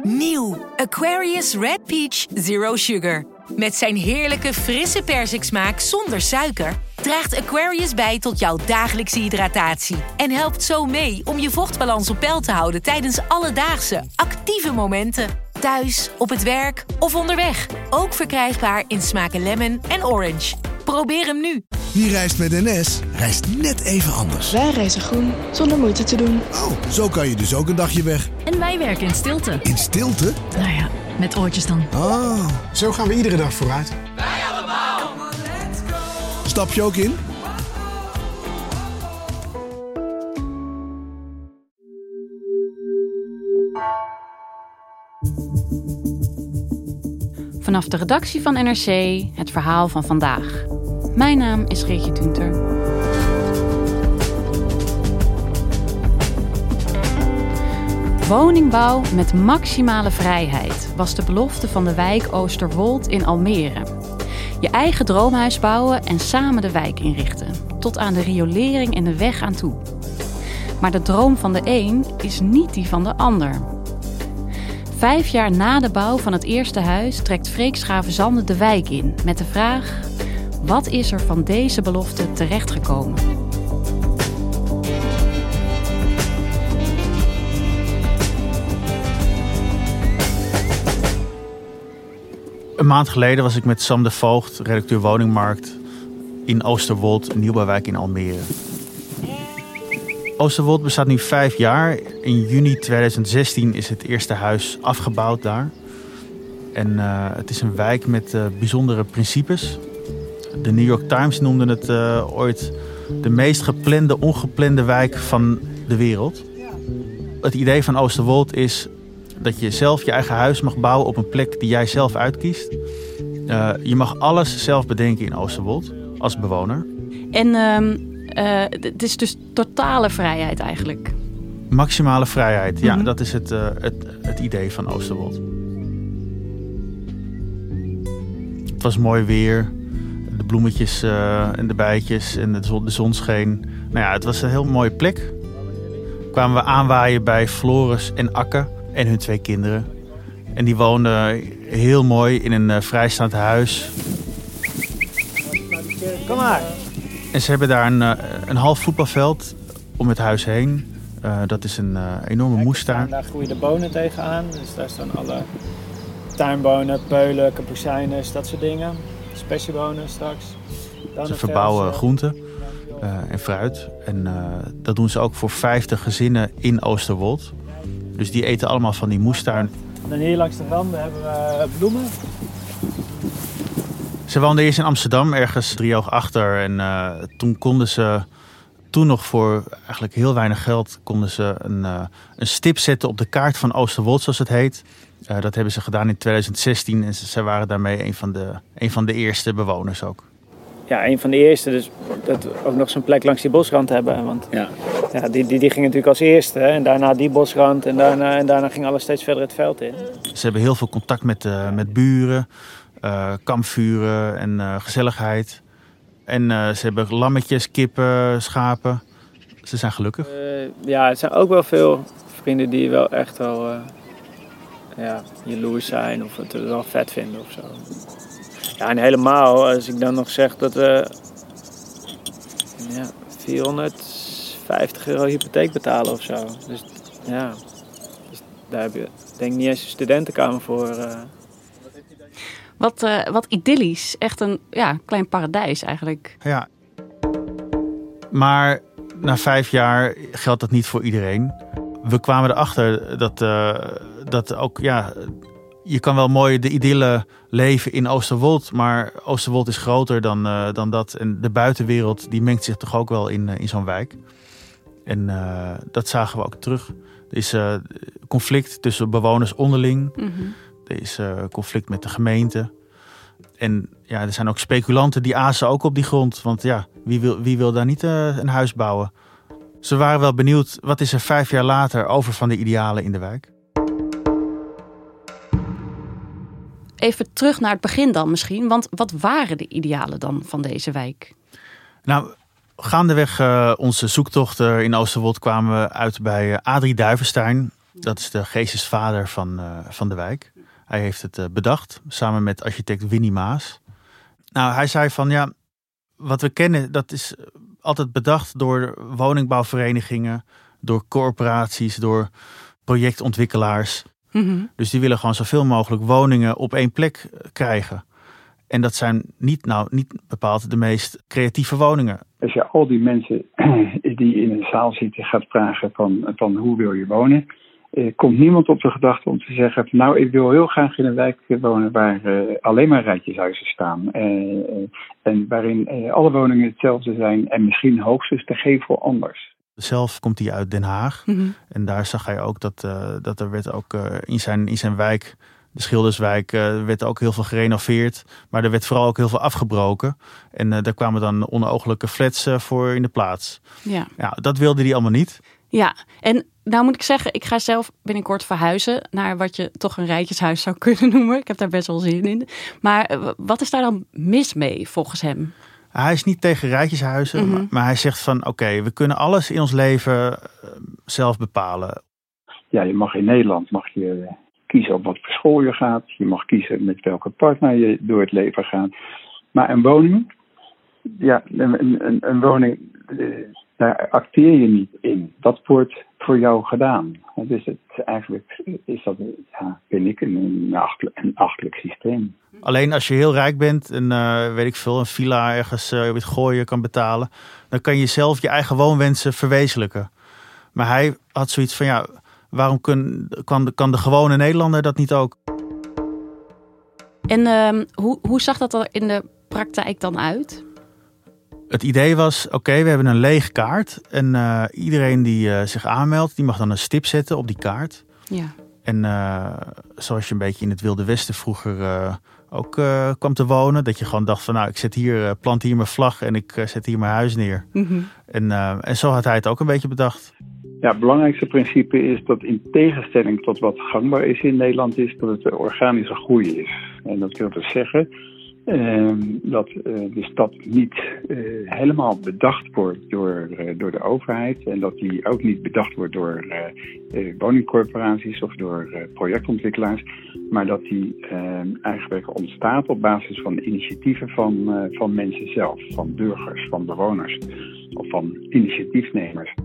Nieuw Aquarius Red Peach Zero Sugar. Met zijn heerlijke frisse persiksmaak zonder suiker draagt Aquarius bij tot jouw dagelijkse hydratatie. En helpt zo mee om je vochtbalans op peil te houden tijdens alledaagse, actieve momenten. Thuis, op het werk of onderweg. Ook verkrijgbaar in smaken lemon en orange. Probeer hem nu. Wie reist met NS, reist net even anders. Wij reizen groen, zonder moeite te doen. Oh, zo kan je dus ook een dagje weg. En wij werken in stilte. In stilte? Nou ja, met oortjes dan. Oh. Zo gaan we iedere dag vooruit. Wij allemaal. Stap je ook in? Vanaf de redactie van NRC het verhaal van vandaag. Mijn naam is Reetje Tunter. Woningbouw met maximale vrijheid was de belofte van de wijk Oosterwold in Almere. Je eigen droomhuis bouwen en samen de wijk inrichten. Tot aan de riolering en de weg aan toe. Maar de droom van de een is niet die van de ander. 5 jaar na de bouw van het eerste huis trekt Freek Schavenzande de wijk in met de vraag: wat is er van deze belofte terechtgekomen? Een maand geleden was ik met Sam de Voogd, redacteur Woningmarkt, in Oosterwold, een nieuwbouwwijk in Almere. Oosterwold bestaat nu 5 jaar. In juni 2016 is het eerste huis afgebouwd daar. En het is een wijk met bijzondere principes. De New York Times noemde het ooit de meest geplande, ongeplande wijk van de wereld. Het idee van Oosterwold is dat je zelf je eigen huis mag bouwen op een plek die jij zelf uitkiest. Je mag alles zelf bedenken in Oosterwold als bewoner. En het is dus totale vrijheid eigenlijk. Maximale vrijheid, ja, dat is het idee van Oosterwold. Het was mooi weer, de bloemetjes en de bijtjes en de zon scheen. Nou ja, het was een heel mooie plek. Kwamen we aanwaaien bij Floris en Akke en hun 2 kinderen. En die woonden heel mooi in een vrijstaand huis. Kom maar. En ze hebben daar een half voetbalveld om het huis heen. Dat is een enorme moestuin. Daar groeien de bonen tegenaan. Dus daar staan alle tuinbonen, peulen, kapucijnes, dat soort dingen. Spessiebonen straks. Dan ze verbouwen groenten en fruit. En dat doen ze ook voor 50 gezinnen in Oosterwold. Dus die eten allemaal van die moestuin. Dan hier langs de randen hebben we bloemen. Ze woonden eerst in Amsterdam, ergens 3 oog achter. En toen konden ze, nog voor eigenlijk heel weinig geld, konden ze een stip zetten op de kaart van Oosterwold, zoals het heet. Dat hebben ze gedaan in 2016 en ze waren daarmee een van de eerste bewoners ook. Ja, een van de eerste, dus dat we ook nog zo'n plek langs die bosrand hebben. Want ja, die ging natuurlijk als eerste en daarna die bosrand en daarna ging alles steeds verder het veld in. Ze hebben heel veel contact met buren. Kampvuren en gezelligheid. En ze hebben lammetjes, kippen, schapen. Ze zijn gelukkig. Ja, er zijn ook wel veel vrienden die wel echt wel jaloers zijn of het wel vet vinden of zo. Ja, en helemaal als ik dan nog zeg dat we €450 hypotheek betalen of zo. Dus ja, daar heb je denk ik niet eens een studentenkamer voor. Wat idyllisch. Echt een klein paradijs eigenlijk. Ja. Maar na 5 jaar geldt dat niet voor iedereen. We kwamen erachter dat ook, je kan wel mooi de idylle leven in Oosterwold. Maar Oosterwold is groter dan dat. En de buitenwereld die mengt zich toch ook wel in zo'n wijk. En dat zagen we ook terug. Er is conflict tussen bewoners onderling. Mm-hmm. Er is conflict met de gemeente. En ja, er zijn ook speculanten die azen ook op die grond. Want ja, wie wil daar niet een huis bouwen? Ze waren wel benieuwd, wat is er 5 jaar later over van de idealen in de wijk? Even terug naar het begin dan misschien. Want wat waren de idealen dan van deze wijk? Nou, gaandeweg onze zoektocht in Oosterwold kwamen we uit bij Adrie Duivenstein. Dat is de geestesvader van de wijk. Hij heeft het bedacht, samen met architect Winnie Maas. Nou, hij zei van ja, wat we kennen, dat is altijd bedacht door woningbouwverenigingen, door corporaties, door projectontwikkelaars. Mm-hmm. Dus die willen gewoon zoveel mogelijk woningen op één plek krijgen. En dat zijn niet bepaald de meest creatieve woningen. Als je al die mensen die in een zaal zitten gaat vragen van hoe wil je wonen, komt niemand op de gedachte om te zeggen van, nou, ik wil heel graag in een wijk wonen waar alleen maar rijtjeshuizen staan. En waarin alle woningen hetzelfde zijn en misschien hoogstens de gevel anders. Zelf komt hij uit Den Haag. Mm-hmm. En daar zag hij ook dat er werd ook in zijn wijk, de Schilderswijk, werd ook heel veel gerenoveerd. Maar er werd vooral ook heel veel afgebroken. En daar kwamen dan onooglijke flats voor in de plaats. Ja, dat wilde hij allemaal niet. Ja, en nou moet ik zeggen, ik ga zelf binnenkort verhuizen naar wat je toch een rijtjeshuis zou kunnen noemen. Ik heb daar best wel zin in. Maar wat is daar dan mis mee volgens hem? Hij is niet tegen rijtjeshuizen, mm-hmm. maar hij zegt van oké, we kunnen alles in ons leven zelf bepalen. Ja, je mag in Nederland kiezen op wat voor school je gaat. Je mag kiezen met welke partner je door het leven gaat. Maar een woning, een woning, daar acteer je niet in. Dat wordt voor jou gedaan. Dus eigenlijk is dat, vind ik, een achterlijk systeem. Alleen als je heel rijk bent en weet ik veel, een villa ergens op het Gooien kan betalen, dan kan je zelf je eigen woonwensen verwezenlijken. Maar hij had zoiets van ja, waarom kan de gewone Nederlander dat niet ook? En hoe zag dat er in de praktijk dan uit? Het idee was, oké, we hebben een lege kaart. En iedereen die zich aanmeldt, die mag dan een stip zetten op die kaart. Ja. En zoals je een beetje in het Wilde Westen vroeger ook kwam te wonen. Dat je gewoon dacht van, nou, ik plant hier mijn vlag en ik zet hier mijn huis neer. Mm-hmm. En zo had hij het ook een beetje bedacht. Ja, het belangrijkste principe is dat in tegenstelling tot wat gangbaar is in Nederland, is dat het organische groei is. En dat wil dus zeggen dat de stad niet helemaal bedacht wordt door de overheid. En dat die ook niet bedacht wordt door woningcorporaties of door projectontwikkelaars. Maar dat die eigenlijk ontstaat op basis van initiatieven van mensen zelf. Van burgers, van bewoners of van initiatiefnemers.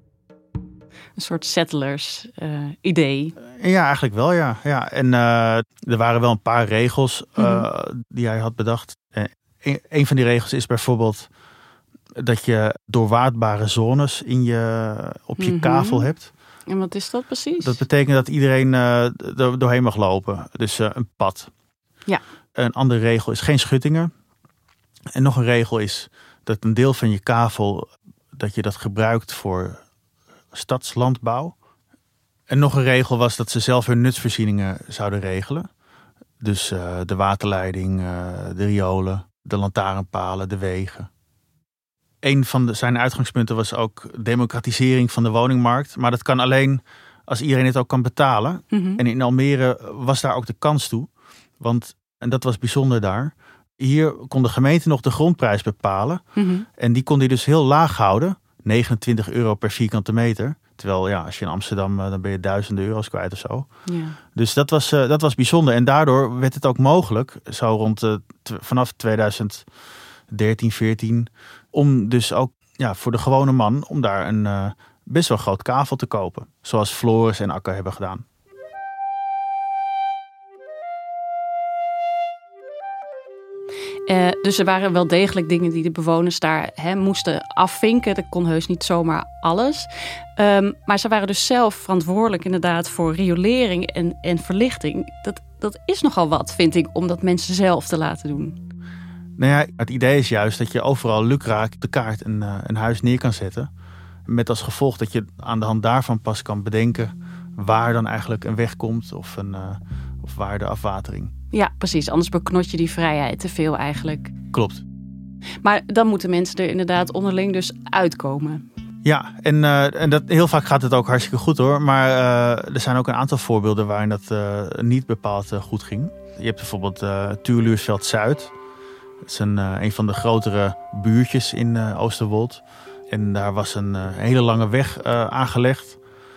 Een soort settlers idee. Ja, eigenlijk wel, ja. En er waren wel een paar regels die hij had bedacht. Een van die regels is bijvoorbeeld dat je doorwaadbare zones op je kavel hebt. En wat is dat precies? Dat betekent dat iedereen er doorheen mag lopen. Dus een pad. Ja. Een andere regel is geen schuttingen. En nog een regel is dat een deel van je kavel, dat je dat gebruikt voor stadslandbouw. En nog een regel was dat ze zelf hun nutsvoorzieningen zouden regelen. Dus de waterleiding, de riolen, de lantaarnpalen, de wegen. Een van zijn uitgangspunten was ook democratisering van de woningmarkt. Maar dat kan alleen als iedereen het ook kan betalen. Mm-hmm. En in Almere was daar ook de kans toe. En dat was bijzonder daar. Hier kon de gemeente nog de grondprijs bepalen. Mm-hmm. En die kon hij dus heel laag houden. €29 per vierkante meter. Terwijl ja, als je in Amsterdam, dan ben je duizenden euro's kwijt of zo. Ja. Dus dat was bijzonder. En daardoor werd het ook mogelijk, zo vanaf 2013, 14... om dus ook voor de gewone man, om daar een best wel groot kavel te kopen. Zoals Floris en Akker hebben gedaan. Dus er waren wel degelijk dingen die de bewoners daar moesten afvinken. Dat kon heus niet zomaar alles. Maar ze waren dus zelf verantwoordelijk inderdaad voor riolering en verlichting. Dat is nogal wat, vind ik, om dat mensen zelf te laten doen. Nou ja, het idee is juist dat je overal lukraak op de kaart een huis neer kan zetten. Met als gevolg dat je aan de hand daarvan pas kan bedenken waar dan eigenlijk een weg komt of waar de afwatering. Ja, precies. Anders beknot je die vrijheid te veel eigenlijk. Klopt. Maar dan moeten mensen er inderdaad onderling dus uitkomen. Ja, en dat, heel vaak gaat het ook hartstikke goed hoor. Maar er zijn ook een aantal voorbeelden waarin dat niet bepaald goed ging. Je hebt bijvoorbeeld Tuurluursveld-Zuid. Dat is een van de grotere buurtjes in Oosterwold. En daar was een hele lange weg aangelegd.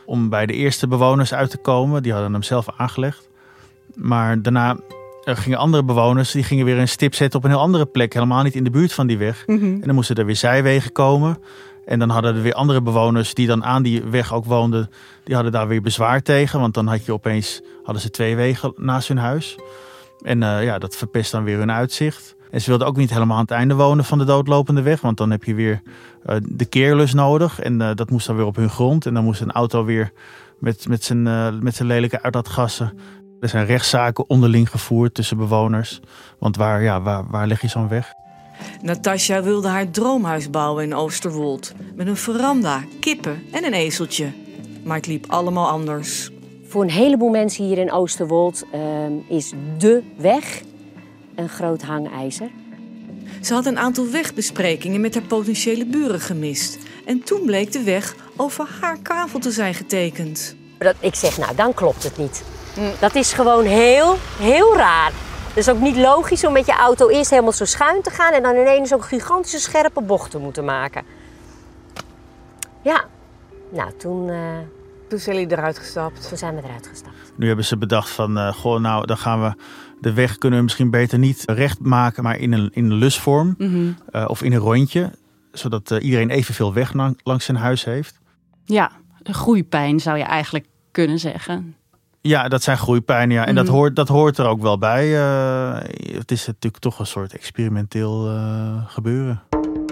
om bij de eerste bewoners uit te komen. Die hadden hem zelf aangelegd. Maar daarna gingen andere bewoners, die gingen weer een stip zetten op een heel andere plek. Helemaal niet in de buurt van die weg. En dan moesten er weer zijwegen komen. En dan hadden er weer andere bewoners die dan aan die weg ook woonden. Die hadden daar weer bezwaar tegen. Want dan hadden ze 2 wegen naast hun huis. En dat verpest dan weer hun uitzicht. En ze wilden ook niet helemaal aan het einde wonen van de doodlopende weg. Want dan heb je weer de keerlus nodig. En dat moest dan weer op hun grond. En dan moest een auto weer met zijn lelijke uitlaatgassen. Er zijn rechtszaken onderling gevoerd tussen bewoners. Want waar leg je zo'n weg? Natasja wilde haar droomhuis bouwen in Oosterwold. Met een veranda, kippen en een ezeltje. Maar het liep allemaal anders. Voor een heleboel mensen hier in Oosterwold is de weg een groot hangijzer. Ze had een aantal wegbesprekingen met haar potentiële buren gemist. En toen bleek de weg over haar kavel te zijn getekend. Ik zeg, nou, dan klopt het niet. Dat is gewoon heel, heel raar. Het is ook niet logisch om met je auto eerst helemaal zo schuin te gaan en dan ineens zo'n gigantische scherpe bocht te moeten maken. Ja, nou toen zijn jullie eruit gestapt? Toen zijn we eruit gestapt. Nu hebben ze bedacht van, dan gaan we de weg kunnen we misschien beter niet recht maken, maar in een lusvorm of in een rondje. Zodat iedereen evenveel weg langs zijn huis heeft. Ja, een groeipijn zou je eigenlijk kunnen zeggen. Ja, dat zijn groeipijnen, ja. En dat hoort er ook wel bij. Het is natuurlijk toch een soort experimenteel gebeuren.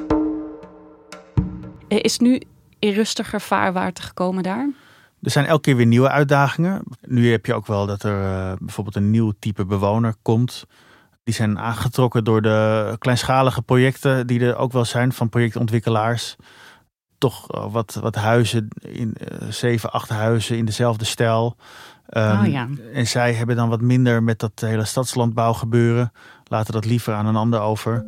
Is nu in rustiger vaarwater gekomen daar? Er zijn elke keer weer nieuwe uitdagingen. Nu heb je ook wel dat er bijvoorbeeld een nieuw type bewoner komt. Die zijn aangetrokken door de kleinschalige projecten die er ook wel zijn van projectontwikkelaars. Toch wat huizen, 7, 8 huizen in dezelfde stijl. En zij hebben dan wat minder met dat hele stadslandbouw gebeuren. Laten dat liever aan een ander over.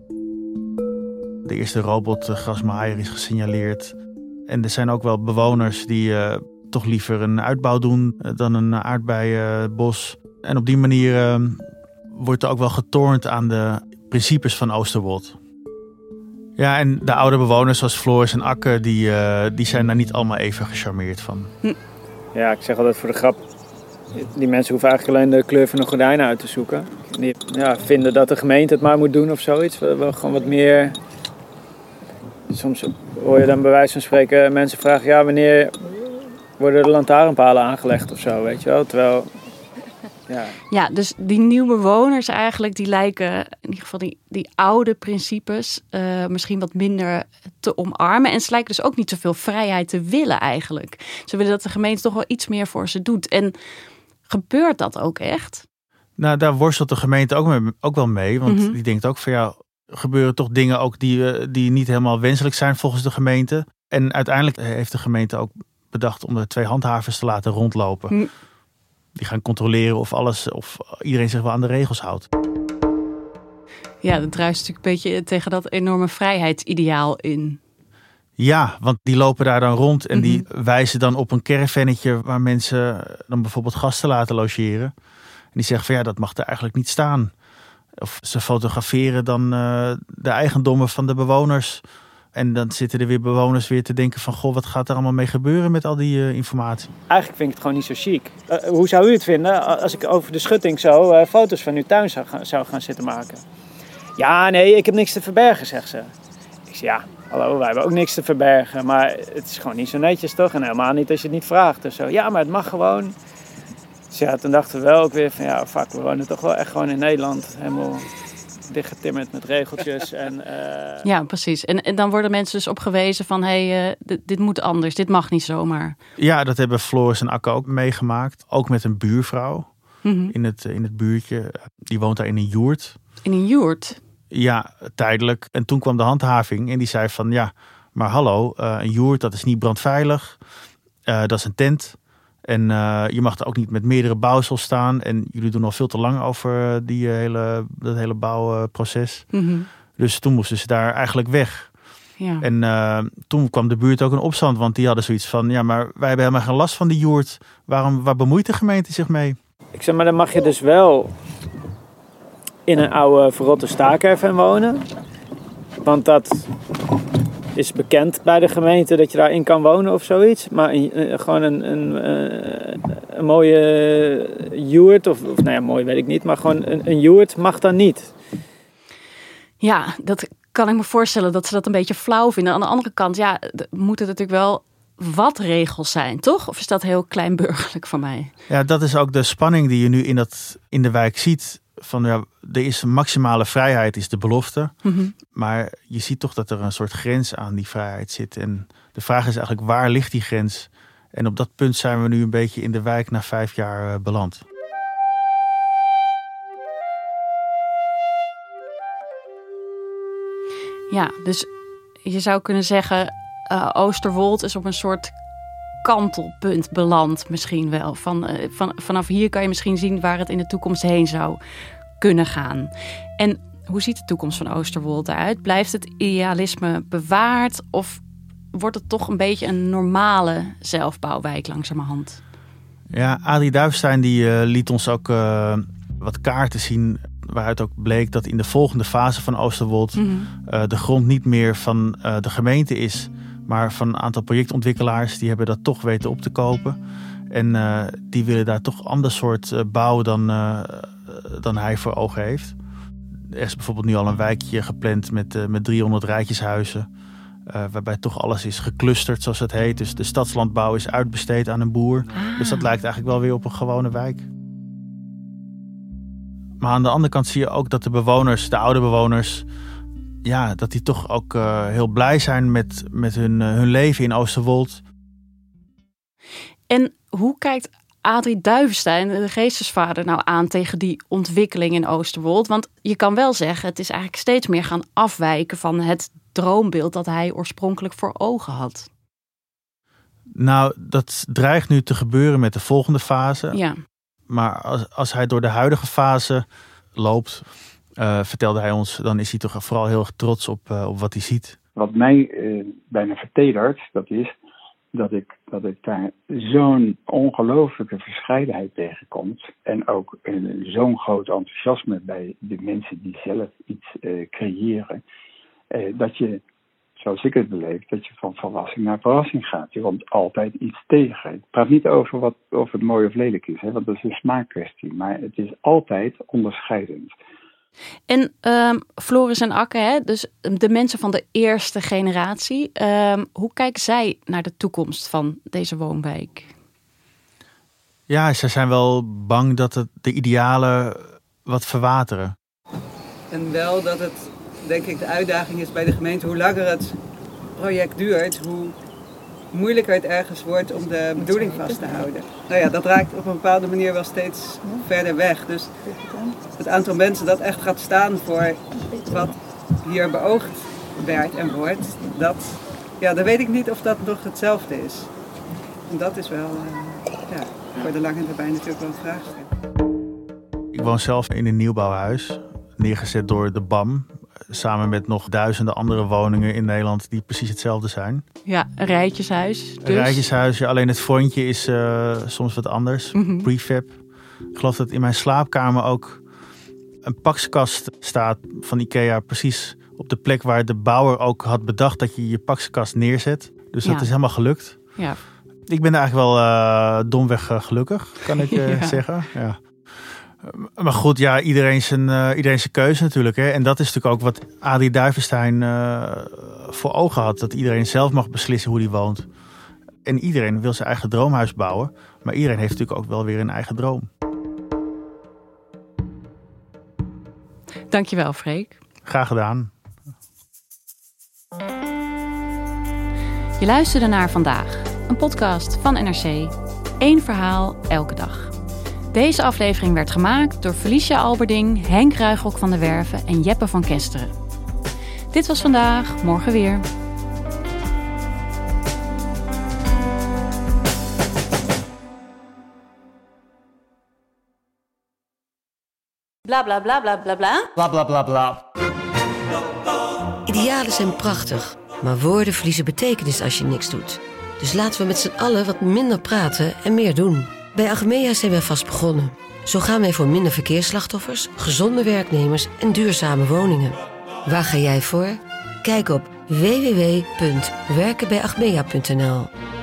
De eerste robotgrasmaaier is gesignaleerd. En er zijn ook wel bewoners die toch liever een uitbouw doen dan een aardbeienbos. En op die manier wordt er ook wel getornd aan de principes van Oosterwold. Ja, en de oude bewoners zoals Floris en Akke, die zijn daar niet allemaal even gecharmeerd van. Ja, ik zeg altijd voor de grap, die mensen hoeven eigenlijk alleen de kleur van de gordijnen uit te zoeken. Die vinden dat de gemeente het maar moet doen of zoiets. Wel gewoon wat meer. Soms hoor je dan bij wijze van spreken mensen vragen, wanneer worden de lantaarnpalen aangelegd of zo, weet je wel. Terwijl, ja, dus die nieuwe bewoners eigenlijk, die lijken in ieder geval die oude principes misschien wat minder te omarmen. En ze lijken dus ook niet zoveel vrijheid te willen eigenlijk. Ze willen dat de gemeente toch wel iets meer voor ze doet. En gebeurt dat ook echt? Nou, daar worstelt de gemeente ook wel mee. Want die denkt ook van gebeuren toch dingen ook die niet helemaal wenselijk zijn volgens de gemeente. En uiteindelijk heeft de gemeente ook bedacht om er 2 handhavers te laten rondlopen. Die gaan controleren of iedereen zich wel aan de regels houdt. Ja, dat druist natuurlijk een beetje tegen dat enorme vrijheidsideaal in. Ja, want die lopen daar dan rond en die wijzen dan op een caravannetje waar mensen dan bijvoorbeeld gasten laten logeren. En die zeggen van dat mag er eigenlijk niet staan. Of ze fotograferen dan de eigendommen van de bewoners. En dan zitten er weer bewoners weer te denken van, goh, wat gaat er allemaal mee gebeuren met al die informatie? Eigenlijk vind ik het gewoon niet zo chic. Hoe zou u het vinden als ik over de schutting zo foto's van uw tuin zou gaan zitten maken? Ja, nee, ik heb niks te verbergen, zegt ze. Ik zeg, hallo, wij hebben ook niks te verbergen. Maar het is gewoon niet zo netjes, toch? En helemaal niet als je het niet vraagt of zo. Ja, maar het mag gewoon. Dus toen dachten we wel ook weer van, fuck, we wonen toch wel echt gewoon in Nederland. Helemaal dichtgetimmerd met regeltjes. Ja, precies. En dan worden mensen dus op gewezen van, dit moet anders, dit mag niet zomaar. Ja, dat hebben Floris en Akke ook meegemaakt. Ook met een buurvrouw in het buurtje. Die woont daar in een joert. In een joert? Ja, tijdelijk. En toen kwam de handhaving en die zei van, maar hallo, een joert, dat is niet brandveilig. Dat is een tent. En je mag er ook niet met meerdere bouwsels staan. En jullie doen al veel te lang over dat hele bouwproces. Dus toen moesten ze daar eigenlijk weg. Ja. En toen kwam de buurt ook in opstand. Want die hadden zoiets van, maar wij hebben helemaal geen last van die joert. Waar bemoeit de gemeente zich mee? Ik zeg, maar dan mag je dus wel in een oude verrotte staakerven wonen. Want dat is bekend bij de gemeente dat je daarin kan wonen of zoiets. Maar gewoon een mooie yurt, of nou ja, mooi weet ik niet, maar gewoon een yurt mag dan niet. Ja, dat kan ik me voorstellen dat ze dat een beetje flauw vinden. Aan de andere kant, ja, moeten natuurlijk wel wat regels zijn, toch? Of is dat heel kleinburgerlijk van mij? Ja, dat is ook de spanning die je nu in de wijk ziet. Van ja, er is een maximale vrijheid, is de belofte. Mm-hmm. Maar je ziet toch dat er een soort grens aan die vrijheid zit. En de vraag is eigenlijk, waar ligt die grens? En op dat punt zijn we nu een beetje in de wijk na 5 jaar beland. Ja, dus je zou kunnen zeggen, Oosterwold is op een soort kantelpunt beland misschien wel. Vanaf hier kan je misschien zien waar het in de toekomst heen zou kunnen gaan. En hoe ziet de toekomst van Oosterwold eruit? Blijft het idealisme bewaard of wordt het toch een beetje een normale zelfbouwwijk langzamerhand? Ja, Adrie Duivenstein die liet ons ook wat kaarten zien waaruit ook bleek dat in de volgende fase van Oosterwold de grond niet meer van de gemeente is, maar van een aantal projectontwikkelaars. Die hebben dat toch weten op te kopen. En die willen daar toch een ander soort bouw dan hij voor ogen heeft. Er is bijvoorbeeld nu al een wijkje gepland met 300 rijtjeshuizen. Waarbij toch alles is geclusterd, zoals het heet. Dus de stadslandbouw is uitbesteed aan een boer. Dus dat lijkt eigenlijk wel weer op een gewone wijk. Maar aan de andere kant zie je ook dat de bewoners, de oude bewoners, ja, dat die toch ook heel blij zijn met hun leven in Oosterwold. En hoe kijkt Adrie Duivenstein, de geestesvader, nou aan tegen die ontwikkeling in Oosterwold? Want je kan wel zeggen, het is eigenlijk steeds meer gaan afwijken van het droombeeld dat hij oorspronkelijk voor ogen had. Nou, dat dreigt nu te gebeuren met de volgende fase. Ja. Maar als hij door de huidige fase loopt, vertelde hij ons, dan is hij toch vooral heel erg trots op wat hij ziet. Wat mij bijna vertedert, dat is dat ik daar zo'n ongelooflijke verscheidenheid tegenkom. En ook zo'n groot enthousiasme bij de mensen die zelf iets creëren. Dat je, zoals ik het beleef, dat je van verrassing naar verrassing gaat. Je komt altijd iets tegen. Ik praat niet over of het mooi of lelijk is, hè, want dat is een smaakkwestie. Maar het is altijd onderscheidend. En Floris en Akke, hè, dus de mensen van de eerste generatie, hoe kijken zij naar de toekomst van deze woonwijk? Ja, ze zijn wel bang dat de idealen wat verwateren. En wel dat het, denk ik, de uitdaging is bij de gemeente, hoe langer het project duurt, hoe moeilijker het ergens wordt om de bedoeling vast te houden. Nou ja, dat raakt op een bepaalde manier wel steeds verder weg. Dus het aantal mensen dat echt gaat staan voor wat hier beoogd werd en wordt, dat weet ik niet of dat nog hetzelfde is. En dat is wel voor de lange termijn natuurlijk wel een vraagstuk. Ik woon zelf in een nieuwbouwhuis, neergezet door de BAM. Samen met nog duizenden andere woningen in Nederland die precies hetzelfde zijn. Ja, een rijtjeshuis. Dus. Een rijtjeshuis, ja, alleen het frontje is soms wat anders. Mm-hmm. Prefab. Ik geloof dat in mijn slaapkamer ook een pakskast staat van IKEA. Precies op de plek waar de bouwer ook had bedacht dat je je pakskast neerzet. Dus dat is helemaal gelukt. Ja. Ik ben eigenlijk wel domweg gelukkig, kan ik zeggen. Ja. Maar goed, ja, iedereen zijn keuze natuurlijk. Hè? En dat is natuurlijk ook wat Adrie Duivenstein voor ogen had. Dat iedereen zelf mag beslissen hoe hij woont. En iedereen wil zijn eigen droomhuis bouwen. Maar iedereen heeft natuurlijk ook wel weer een eigen droom. Dankjewel, Freek. Graag gedaan. Je luisterde naar Vandaag, een podcast van NRC. 1 verhaal elke dag. Deze aflevering werd gemaakt door Felicia Alberding, Henk Ruigrok van der Werven en Jeppe van Kesteren. Dit was Vandaag, morgen weer. Bla bla bla bla bla bla. Bla bla bla bla. Idealen zijn prachtig, maar woorden verliezen betekenis als je niks doet. Dus laten we met z'n allen wat minder praten en meer doen. Bij Achmea zijn we vast begonnen. Zo gaan wij voor minder verkeersslachtoffers, gezonde werknemers en duurzame woningen. Waar ga jij voor? Kijk op www.werkenbijachmea.nl.